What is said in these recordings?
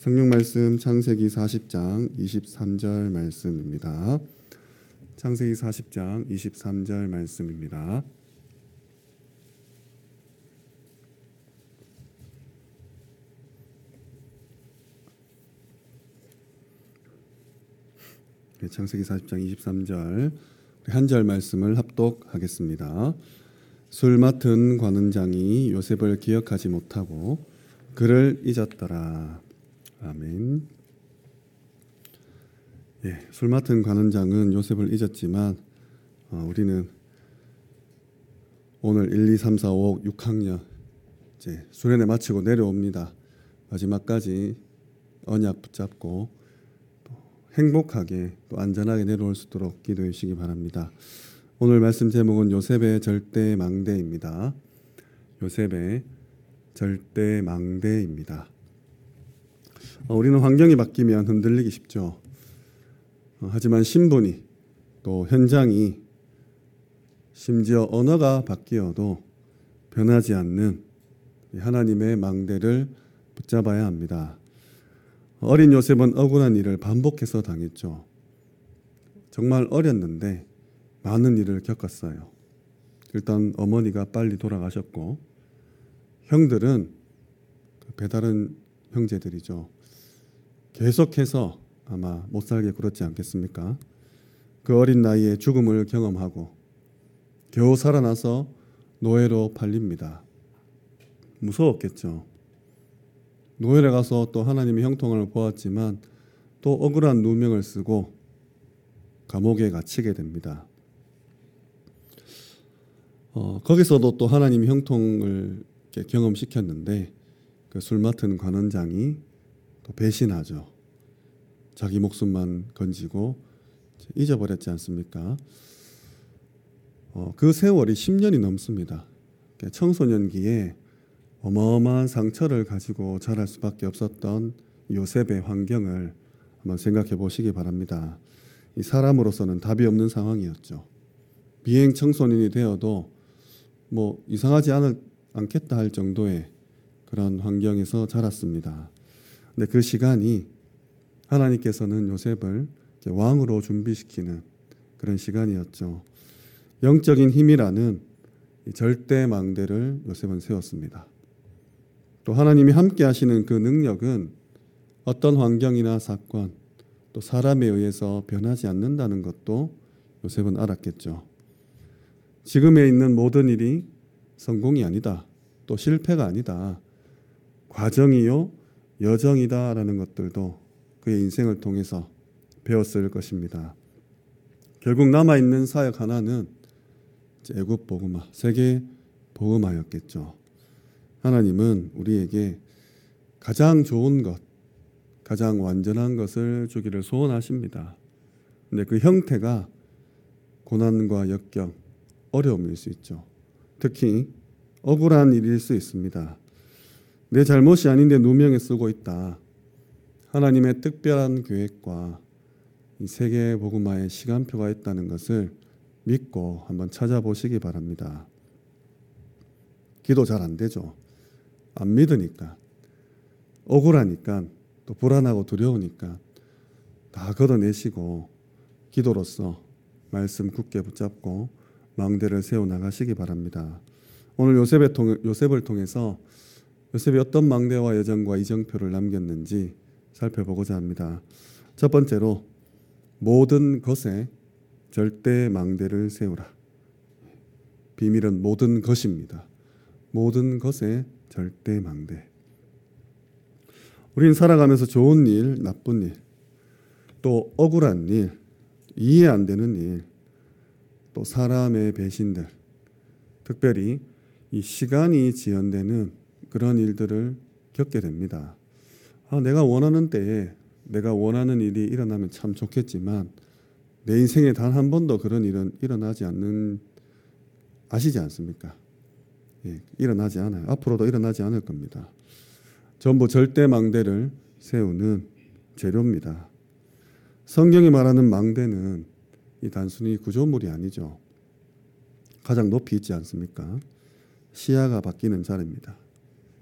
성경 말씀 창세기 40장 23절 말씀입니다. 창세기 40장 23절 말씀입니다. 창세기 40장 23절 한 절 말씀을 합독하겠습니다. 술 맡은 관원장이 요셉을 기억하지 못하고 그를 잊었더라. 아멘. 술 맡은 관원장은 요셉을 잊었지만 우리는 오늘 1, 2, 3, 4, 5, 6학년 이제 수련회 마치고 내려옵니다. 마지막까지 언약 붙잡고 또 행복하게 또 안전하게 내려올 수 있도록 기도해 주시기 바랍니다. 오늘 말씀 제목은 요셉의 절대망대입니다. 요셉의 절대망대입니다. 우리는 환경이 바뀌면 흔들리기 쉽죠. 하지만 신분이 또 현장이 심지어 언어가 바뀌어도 변하지 않는 하나님의 망대를 붙잡아야 합니다. 어린 요셉은 억울한 일을 반복해서 당했죠. 정말 어렸는데 많은 일을 겪었어요. 일단 어머니가 빨리 돌아가셨고 형들은 배다른 형제들이죠. 계속해서 아마 못 살게 굴었지 않겠습니까? 그 어린 나이에 죽음을 경험하고 겨우 살아나서 노예로 팔립니다. 무서웠겠죠. 노예를 가서 또 하나님의 형통을 보았지만 또 억울한 누명을 쓰고 감옥에 갇히게 됩니다. 거기서도 또 하나님의 형통을 경험시켰는데 그 술 맡은 관원장이 또 배신하죠. 자기 목숨만 건지고 잊어버렸지 않습니까? 그 세월이 10년이 넘습니다. 청소년기에 어마어마한 상처를 가지고 자랄 수밖에 없었던 요셉의 환경을 한번 생각해 보시기 바랍니다. 이 사람으로서는 답이 없는 상황이었죠. 비행 청소년이 되어도 뭐 이상하지 않겠다 할 정도의 그런 환경에서 자랐습니다. 근데 그 시간이 하나님께서는 요셉을 왕으로 준비시키는 그런 시간이었죠. 영적인 힘이라는 절대망대를 요셉은 세웠습니다. 또 하나님이 함께 하시는 그 능력은 어떤 환경이나 사건 또 사람에 의해서 변하지 않는다는 것도 요셉은 알았겠죠. 지금에 있는 모든 일이 성공이 아니다. 또 실패가 아니다. 과정이요 여정이다라는 것들도 그의 인생을 통해서 배웠을 것입니다. 결국 남아있는 사역 하나는 애굽 복음화, 세계 복음화였겠죠. 하나님은 우리에게 가장 좋은 것, 가장 완전한 것을 주기를 소원하십니다. 근데 그 형태가 고난과 역경, 어려움일 수 있죠. 특히 억울한 일일 수 있습니다. 내 잘못이 아닌데 누명에 쓰고 있다. 하나님의 특별한 계획과 이 세계 복음화의 시간표가 있다는 것을 믿고 한번 찾아보시기 바랍니다. 기도 잘 안 되죠. 안 믿으니까, 억울하니까, 또 불안하고 두려우니까 다 걷어내시고 기도로서 말씀 굳게 붙잡고 망대를 세워나가시기 바랍니다. 오늘 요셉을 통해서 요셉이 어떤 망대와 여정과 이정표를 남겼는지 살펴보고자 합니다. 첫 번째로 모든 것에 절대 망대를 세우라. 비밀은 모든 것입니다. 모든 것에 절대 망대. 우리는 살아가면서 좋은 일, 나쁜 일, 또 억울한 일, 이해 안 되는 일, 또 사람의 배신들, 특별히 이 시간이 지연되는 그런 일들을 겪게 됩니다. 내가 원하는 때에 내가 원하는 일이 일어나면 참 좋겠지만 내 인생에 단 한 번도 그런 일은 일어나지 않는 아시지 않습니까? 일어나지 않아요. 앞으로도 일어나지 않을 겁니다. 전부 절대망대를 세우는 재료입니다. 성경이 말하는 망대는 이 단순히 구조물이 아니죠. 가장 높이 있지 않습니까? 시야가 바뀌는 자리입니다.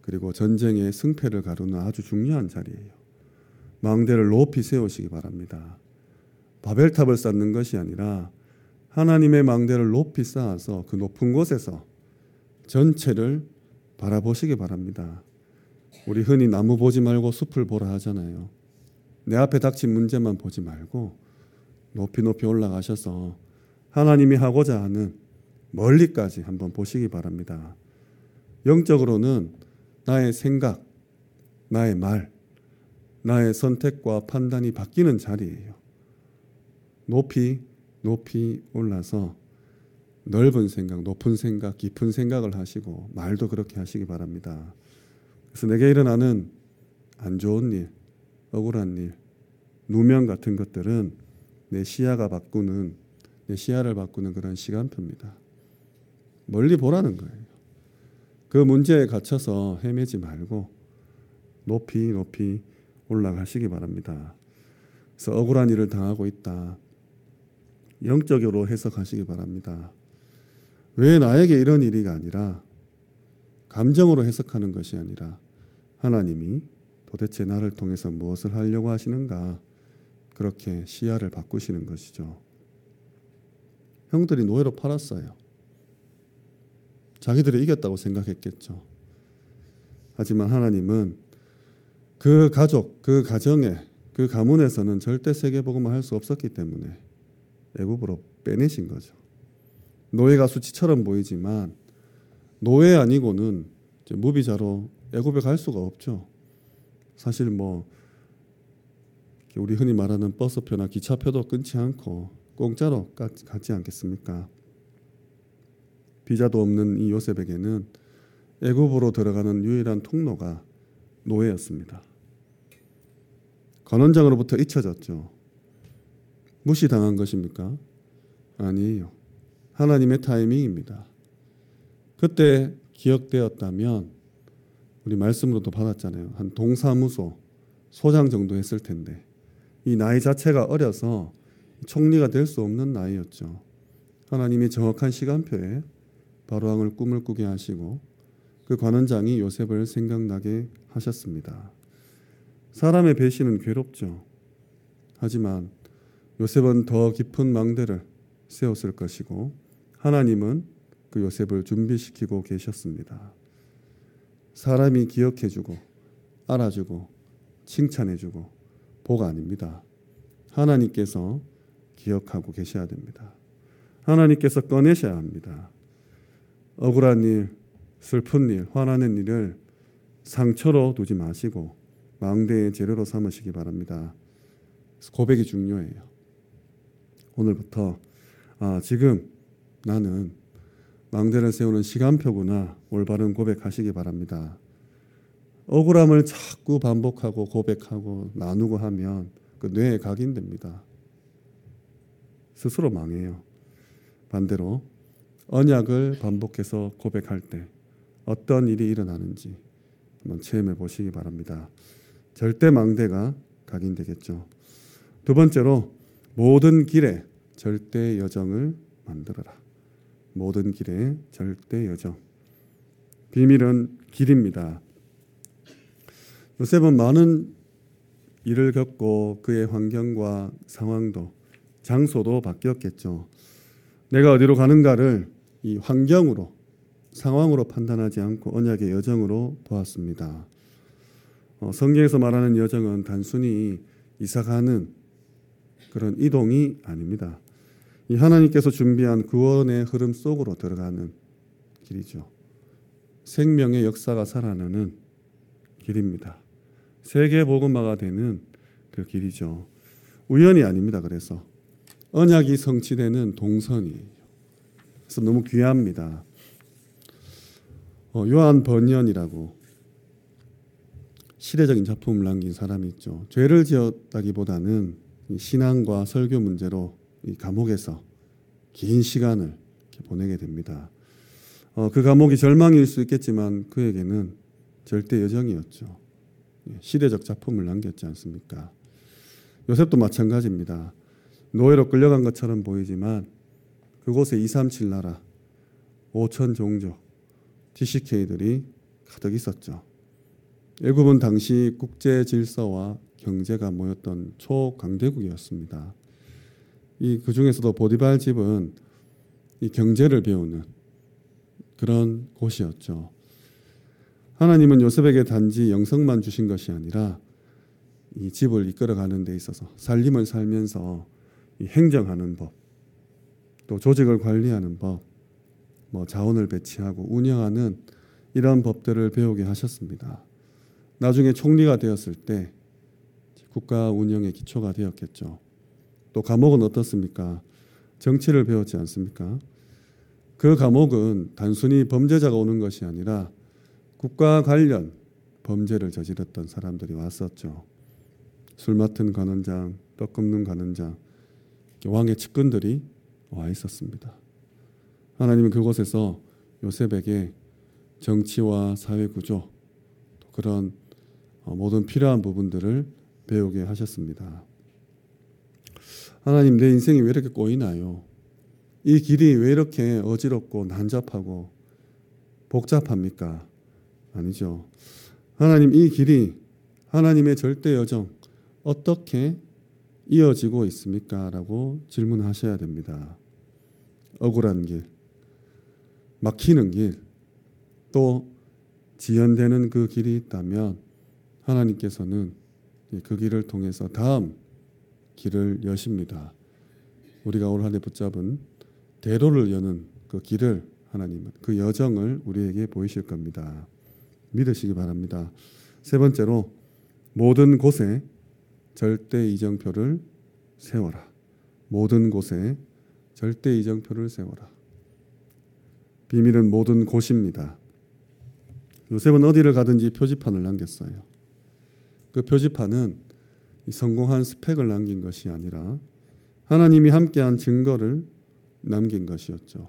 그리고 전쟁의 승패를 가르는 아주 중요한 자리예요. 망대를 높이 세우시기 바랍니다. 바벨탑을 쌓는 것이 아니라 하나님의 망대를 높이 쌓아서 그 높은 곳에서 전체를 바라보시기 바랍니다. 우리 흔히 나무 보지 말고 숲을 보라 하잖아요. 내 앞에 닥친 문제만 보지 말고 높이 높이 올라가셔서 하나님이 하고자 하는 멀리까지 한번 보시기 바랍니다. 영적으로는 나의 생각, 나의 말, 나의 선택과 판단이 바뀌는 자리예요. 높이 높이 올라서 넓은 생각, 높은 생각, 깊은 생각을 하시고 말도 그렇게 하시기 바랍니다. 그래서 내게 일어나는 안 좋은 일, 억울한 일, 누명 같은 것들은 내 시야를 바꾸는 그런 시간표입니다. 멀리 보라는 거예요. 그 문제에 갇혀서 헤매지 말고 높이 높이 올라가시기 바랍니다. 그래서 억울한 일을 당하고 있다. 영적으로 해석하시기 바랍니다. 왜 나에게 이런 일이가 아니라 감정으로 해석하는 것이 아니라 하나님이 도대체 나를 통해서 무엇을 하려고 하시는가, 그렇게 시야를 바꾸시는 것이죠. 형들이 노예로 팔았어요. 자기들이 이겼다고 생각했겠죠. 하지만 하나님은 그 가족, 그 가정에, 그 가문에서는 절대 세계복음을 할 수 없었기 때문에 애굽으로 빼내신 거죠. 노예가 수치처럼 보이지만 노예 아니고는 무비자로 애굽에 갈 수가 없죠. 사실 우리 흔히 말하는 버스표나 기차표도 끊지 않고 공짜로 갔지 않겠습니까? 비자도 없는 이 요셉에게는 애굽으로 들어가는 유일한 통로가 노예였습니다. 관원장으로부터 잊혀졌죠. 무시당한 것입니까? 아니에요. 하나님의 타이밍입니다. 그때 기억되었다면 우리 말씀으로도 받았잖아요. 한 동사무소 소장 정도 했을 텐데 이 나이 자체가 어려서 총리가 될 수 없는 나이였죠. 하나님이 정확한 시간표에 바로왕을 꿈을 꾸게 하시고 그 관원장이 요셉을 생각나게 하셨습니다. 사람의 배신은 괴롭죠. 하지만 요셉은 더 깊은 망대를 세웠을 것이고 하나님은 그 요셉을 준비시키고 계셨습니다. 사람이 기억해주고 알아주고 칭찬해주고 보가 아닙니다. 하나님께서 기억하고 계셔야 됩니다. 하나님께서 꺼내셔야 합니다. 억울한 일, 슬픈 일, 화나는 일을 상처로 두지 마시고 망대의 재료로 삼으시기 바랍니다. 고백이 중요해요. 오늘부터 지금 나는 망대를 세우는 시간표구나, 올바른 고백하시기 바랍니다. 억울함을 자꾸 반복하고 고백하고 나누고 하면 그 뇌에 각인됩니다. 스스로 망해요. 반대로 언약을 반복해서 고백할 때 어떤 일이 일어나는지 한번 체험해 보시기 바랍니다. 절대 망대가 각인되겠죠. 두 번째로 모든 길에 절대 여정을 만들어라. 모든 길에 절대 여정. 비밀은 길입니다. 요셉은 많은 일을 겪고 그의 환경과 상황도 장소도 바뀌었겠죠. 내가 어디로 가는가를 이 환경으로 상황으로 판단하지 않고 언약의 여정으로 보았습니다. 성경에서 말하는 여정은 단순히 이사가는 그런 이동이 아닙니다. 이 하나님께서 준비한 구원의 흐름 속으로 들어가는 길이죠. 생명의 역사가 살아나는 길입니다. 세계 복음화가 되는 그 길이죠. 우연이 아닙니다. 그래서 언약이 성취되는 동선이에요. 그래서 너무 귀합니다. 요한 버니언이라고 시대적인 작품을 남긴 사람이 있죠. 죄를 지었다기보다는 신앙과 설교 문제로 이 감옥에서 긴 시간을 보내게 됩니다. 그 감옥이 절망일 수 있겠지만 그에게는 절대 여정이었죠. 시대적 작품을 남겼지 않습니까? 요셉도 마찬가지입니다. 노예로 끌려간 것처럼 보이지만 그곳에 237 나라 5천 종족 TCK들이 가득 있었죠. 애굽은 당시 국제 질서와 경제가 모였던 초강대국이었습니다. 그 중에서도 보디발 집은 이 경제를 배우는 그런 곳이었죠. 하나님은 요셉에게 단지 영성만 주신 것이 아니라 이 집을 이끌어가는 데 있어서 살림을 살면서 이 행정하는 법, 또 조직을 관리하는 법, 자원을 배치하고 운영하는 이런 법들을 배우게 하셨습니다. 나중에 총리가 되었을 때 국가 운영의 기초가 되었겠죠. 또 감옥은 어떻습니까? 정치를 배웠지 않습니까? 그 감옥은 단순히 범죄자가 오는 것이 아니라 국가 관련 범죄를 저질렀던 사람들이 왔었죠. 술 맡은 관원장, 떡 굽는 관원장, 왕의 측근들이 와 있었습니다. 하나님은 그곳에서 요셉에게 정치와 사회 구조, 또 그런 모든 필요한 부분들을 배우게 하셨습니다. 하나님, 내 인생이 왜 이렇게 꼬이나요? 이 길이 왜 이렇게 어지럽고 난잡하고 복잡합니까? 아니죠. 하나님, 이 길이 하나님의 절대 여정 어떻게 이어지고 있습니까? 라고 질문하셔야 됩니다. 억울한 길, 막히는 길, 또 지연되는 그 길이 있다면 하나님께서는 그 길을 통해서 다음 길을 여십니다. 우리가 올 한 해 붙잡은 대로를 여는 그 길을 하나님은 그 여정을 우리에게 보이실 겁니다. 믿으시기 바랍니다. 세 번째로 모든 곳에 절대 이정표를 세워라. 모든 곳에 절대 이정표를 세워라. 비밀은 모든 곳입니다. 요셉은 어디를 가든지 표지판을 남겼어요. 그 표지판은 성공한 스펙을 남긴 것이 아니라 하나님이 함께한 증거를 남긴 것이었죠.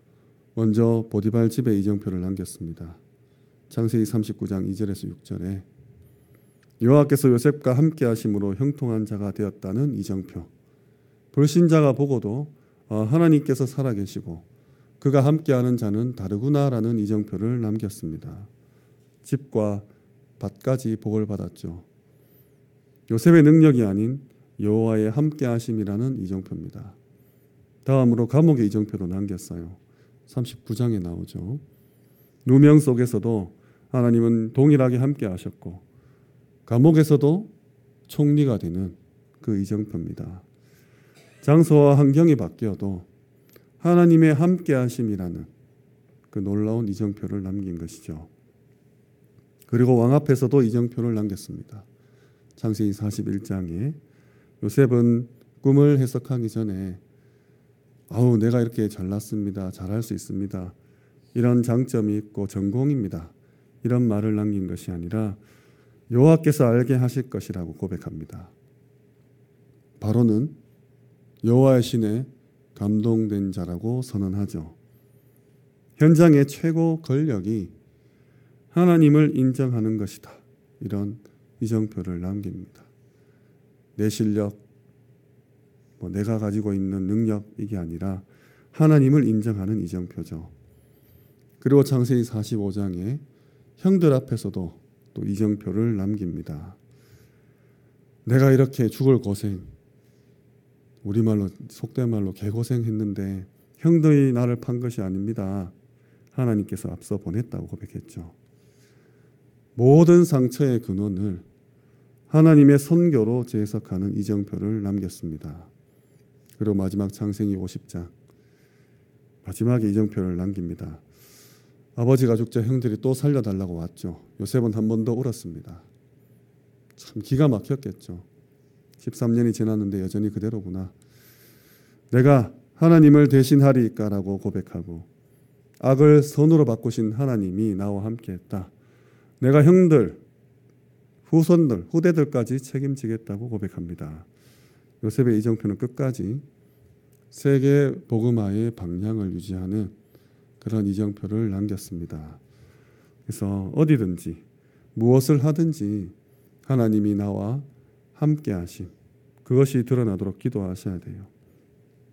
먼저 보디발 집에 이정표를 남겼습니다. 창세기 39장 2절에서 6절에 여호와께서 요셉과 함께 하심으로 형통한 자가 되었다는 이정표. 불신자가 보고도 하나님께서 살아계시고 그가 함께하는 자는 다르구나라는 이정표를 남겼습니다. 집과 밭까지 복을 받았죠. 요셉의 능력이 아닌 여호와의 함께하심이라는 이정표입니다. 다음으로 감옥의 이정표도 남겼어요. 39장에 나오죠. 누명 속에서도 하나님은 동일하게 함께하셨고 감옥에서도 총리가 되는 그 이정표입니다. 장소와 환경이 바뀌어도 하나님의 함께하심이라는 그 놀라운 이정표를 남긴 것이죠. 그리고 왕 앞에서도 이정표를 남겼습니다. 창세기 41장에 요셉은 꿈을 해석하기 전에 내가 이렇게 잘났습니다. 잘할 수 있습니다. 이런 장점이 있고 전공입니다. 이런 말을 남긴 것이 아니라 여호와께서 알게 하실 것이라고 고백합니다. 바로는 여호와의 신에 감동된 자라고 선언하죠. 현장의 최고 권력이 하나님을 인정하는 것이다. 이런 이정표를 남깁니다. 내 실력, 내가 가지고 있는 능력 이게 아니라 하나님을 인정하는 이정표죠. 그리고 창세기 45장에 형들 앞에서도 또 이정표를 남깁니다. 내가 이렇게 죽을 고생, 우리말로 속된 말로 개고생했는데 형들이 나를 판 것이 아닙니다. 하나님께서 앞서 보냈다고 고백했죠. 모든 상처의 근원을 하나님의 선교로 재해석하는 이정표를 남겼습니다. 그리고 마지막 창세기 50장 마지막에 이정표를 남깁니다. 아버지가 죽자 형들이 또 살려달라고 왔죠. 요셉은 한 번 더 울었습니다. 참 기가 막혔겠죠. 13년이 지났는데 여전히 그대로구나. 내가 하나님을 대신하리까라고 고백하고 악을 선으로 바꾸신 하나님이 나와 함께했다. 내가 형들, 후손들, 후대들까지 책임지겠다고 고백합니다. 요셉의 이정표는 끝까지 세계 복음화의 방향을 유지하는 그런 이정표를 남겼습니다. 그래서 어디든지 무엇을 하든지 하나님이 나와 함께 하심, 그것이 드러나도록 기도하셔야 돼요.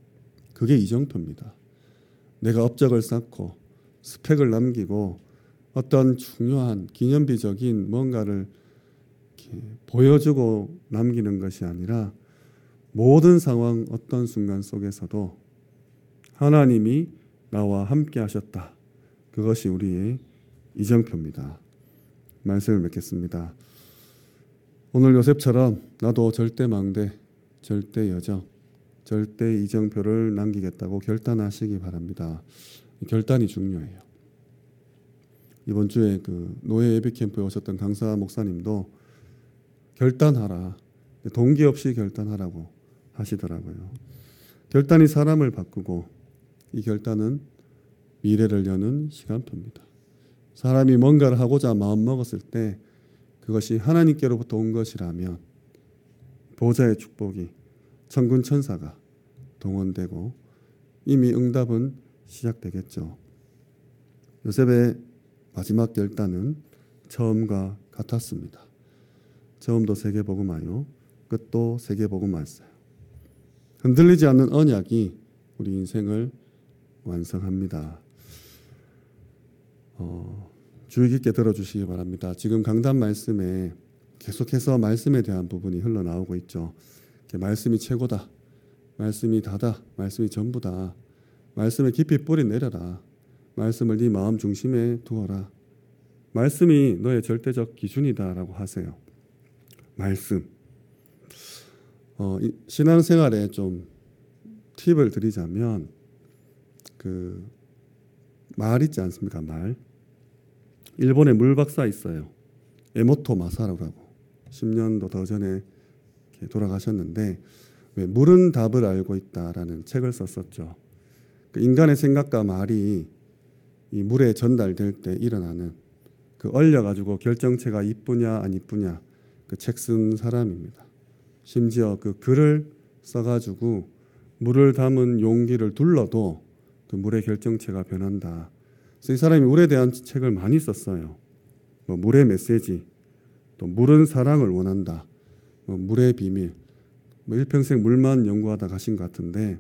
그게 이정표입니다. 내가 업적을 쌓고 스펙을 남기고 어떤 중요한 기념비적인 뭔가를 이렇게 보여주고 남기는 것이 아니라 모든 상황 어떤 순간 속에서도 하나님이 나와 함께 하셨다. 그것이 우리의 이정표입니다. 말씀을 맺겠습니다. 오늘 요셉처럼 나도 절대 망대, 절대 여정, 절대 이정표를 남기겠다고 결단하시기 바랍니다. 결단이 중요해요. 이번 주에 그 노예 예배 캠프에 오셨던 강사 목사님도 결단하라. 동기 없이 결단하라고 하시더라고요. 결단이 사람을 바꾸고 이 결단은 미래를 여는 시간표입니다. 사람이 뭔가를 하고자 마음먹었을 때 그것이 하나님께로부터 온 것이라면 보좌의 축복이 천군 천사가 동원되고 이미 응답은 시작되겠죠. 요셉의 마지막 결단은 처음과 같았습니다. 처음도 세계복음화요, 끝도 세계복음화였어요. 흔들리지 않는 언약이 우리 인생을 완성합니다. 주의 깊게 들어주시기 바랍니다. 지금 강단 말씀에 계속해서 말씀에 대한 부분이 흘러나오고 있죠. 말씀이 최고다, 말씀이 다다, 말씀이 전부다, 말씀에 깊이 뿌리 내려라, 말씀을 네 마음 중심에 두어라, 말씀이 너의 절대적 기준이다라고 하세요. 말씀. 신앙생활에 좀 팁을 드리자면 그 말 있지 않습니까? 말. 일본에 물 박사 있어요. 에모토 마사루라고. 10년도 더 전에 돌아가셨는데 왜 물은 답을 알고 있다라는 책을 썼었죠. 그 인간의 생각과 말이 이 물에 전달될 때 일어나는 그 얼려가지고 결정체가 이쁘냐 안 이쁘냐 그 책 쓴 사람입니다. 심지어 그 글을 써가지고 물을 담은 용기를 둘러도 그 물의 결정체가 변한다. 그래서 이 사람이 물에 대한 책을 많이 썼어요. 뭐 물의 메시지, 또 물은 사랑을 원한다, 뭐 물의 비밀, 뭐 일평생 물만 연구하다 가신 것 같은데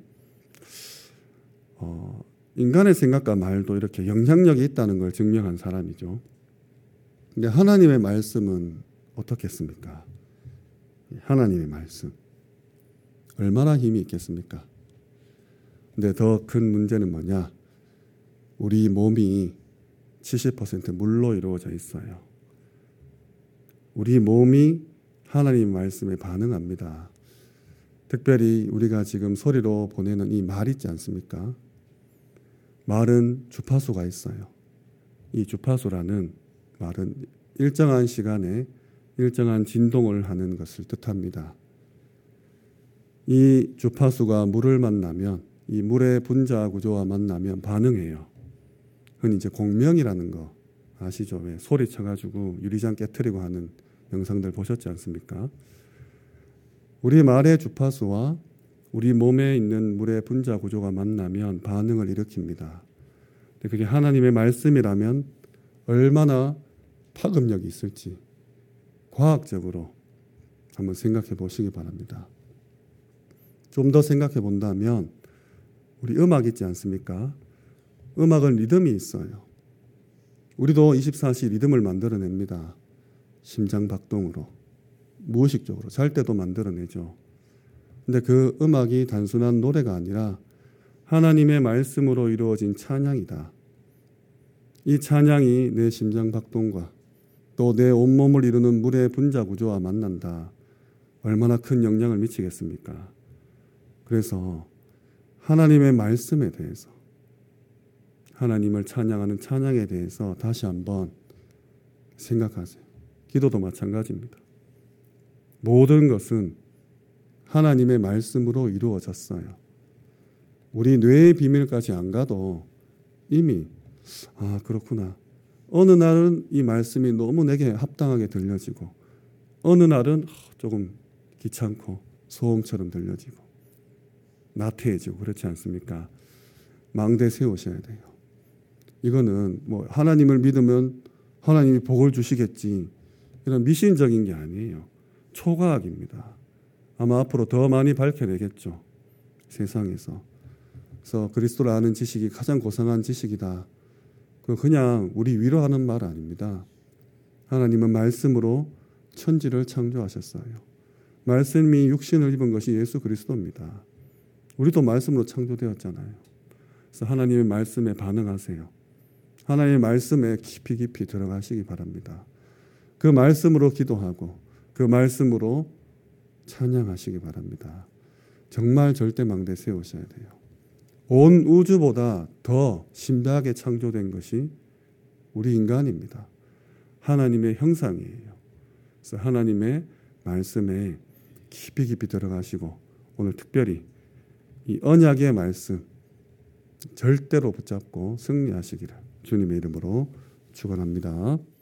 인간의 생각과 말도 이렇게 영향력이 있다는 걸 증명한 사람이죠. 근데 하나님의 말씀은 어떻겠습니까? 하나님의 말씀 얼마나 힘이 있겠습니까? 근데 더 큰 문제는 뭐냐? 우리 몸이 70% 물로 이루어져 있어요. 우리 몸이 하나님 말씀에 반응합니다. 특별히 우리가 지금 소리로 보내는 이 말 있지 않습니까? 말은 주파수가 있어요. 이 주파수라는 말은 일정한 시간에 일정한 진동을 하는 것을 뜻합니다. 이 주파수가 물을 만나면 이 물의 분자 구조와 만나면 반응해요. 흔히 이제 공명이라는 거 아시죠? 왜 소리 쳐가지고 유리잔 깨트리고 하는 영상들 보셨지 않습니까? 우리 말의 주파수와 우리 몸에 있는 물의 분자 구조가 만나면 반응을 일으킵니다. 그게 하나님의 말씀이라면 얼마나 파급력이 있을지 과학적으로 한번 생각해 보시기 바랍니다. 좀 더 생각해 본다면 우리 음악 있지 않습니까? 음악은 리듬이 있어요. 우리도 24시 리듬을 만들어냅니다. 심장 박동으로, 무의식적으로 잘 때도 만들어내죠. 근데 그 음악이 단순한 노래가 아니라 하나님의 말씀으로 이루어진 찬양이다. 이 찬양이 내 심장 박동과 또 내 온몸을 이루는 물의 분자 구조와 만난다. 얼마나 큰 영향을 미치겠습니까? 그래서 하나님의 말씀에 대해서, 하나님을 찬양하는 찬양에 대해서 다시 한번 생각하세요. 기도도 마찬가지입니다. 모든 것은 하나님의 말씀으로 이루어졌어요. 우리 뇌의 비밀까지 안 가도 이미 그렇구나. 어느 날은 이 말씀이 너무 내게 합당하게 들려지고 어느 날은 조금 귀찮고 소음처럼 들려지고 나태해지고 그렇지 않습니까? 망대 세우셔야 돼요. 이거는 뭐 하나님을 믿으면 하나님이 복을 주시겠지 이런 미신적인 게 아니에요. 초과학입니다. 아마 앞으로 더 많이 밝혀내겠죠. 세상에서. 그래서 그리스도를 아는 지식이 가장 고상한 지식이다. 그냥 우리 위로하는 말 아닙니다. 하나님은 말씀으로 천지를 창조하셨어요. 말씀이 육신을 입은 것이 예수 그리스도입니다. 우리도 말씀으로 창조되었잖아요. 그래서 하나님의 말씀에 반응하세요. 하나님의 말씀에 깊이 깊이 들어가시기 바랍니다. 그 말씀으로 기도하고 그 말씀으로 찬양하시기 바랍니다. 정말 절대망대 세우셔야 돼요. 온 우주보다 더 신비하게 창조된 것이 우리 인간입니다. 하나님의 형상이에요. 그래서 하나님의 말씀에 깊이 깊이 들어가시고 오늘 특별히 이 언약의 말씀 절대로 붙잡고 승리하시기를 주님의 이름으로 축원합니다.